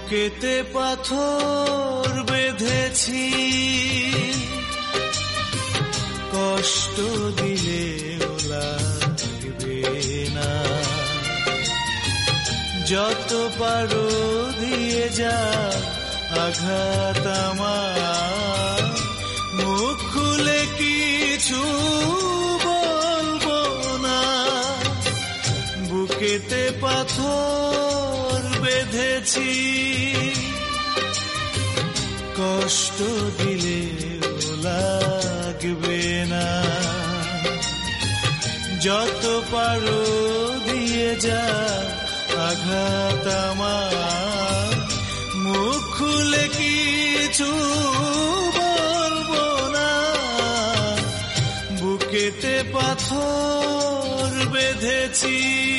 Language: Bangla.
বুকেতে পাথর বেঁধেছি, কষ্ট দিলেও লাগবে না, যত পারো দিয়ে যা আঘাত আমার, মুখ খুলে কিছু বলবো না। বুকেতে পাথর বেঁধেছি, কষ্ট দিলেও লাগবে না, যত পারো দিয়ে যা আঘাত আমার, মুখ খুলে কিছু বলবো না। বুকেতে পাথর বেঁধেছি।